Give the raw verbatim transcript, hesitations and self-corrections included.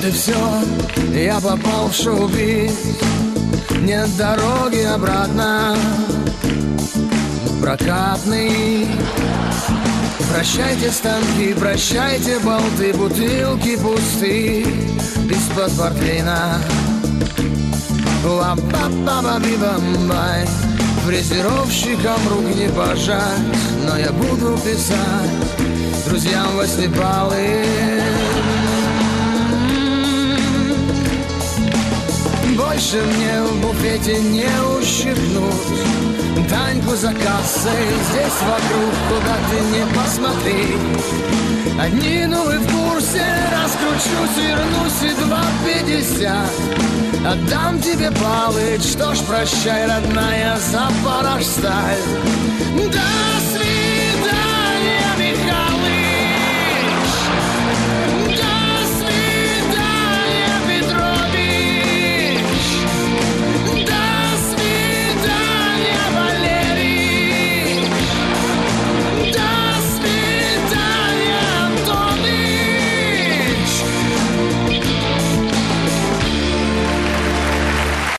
и все, я попал в шоу-биз. Нет дороги обратно, прокатный. Прощайте станки, прощайте болты, бутылки пусты из-под портвейна. Ла-па-па-ба-би-бам-бай. Фрезеровщикам рук не пожать, но я буду писать друзьям восьмипалым. Больше мне в буфете не ущипнуть Таньку за кассой. Здесь вокруг, куда ты не посмотри, одни нулы в курсе. Раскручусь, вернусь и два пятьдесят отдам тебе, Палыч. Что ж, прощай, родная, Запорожсталь. До свидания.